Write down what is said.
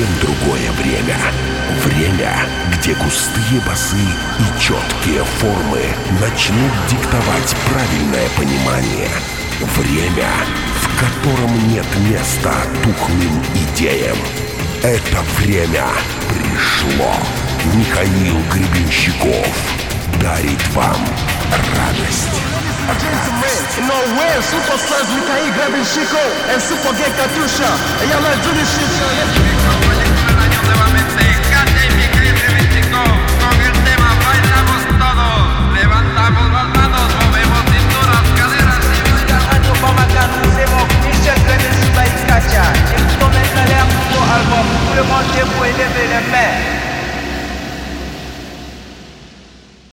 совсем другое время. Время, где густые басы и четкие формы начнут диктовать правильное понимание. Время, в котором нет места тухлым идеям. Это время пришло. Михаил Гребенщиков дарит вам радость. Superstars Mikhail Grebenshyko and Super Gay Katusha. And y'all like do this shit, son. Nuevamente, Katy y Mikhail Grebenshyko. Con el tema bailamos todos. Levantamos las manos, movemos cinturas, caderas y Radio Bamako, c'est bon. Michel Grebenshyko et Katia. Et vous tombez dans l'air pour album. Tout le monde est pour élever les mains.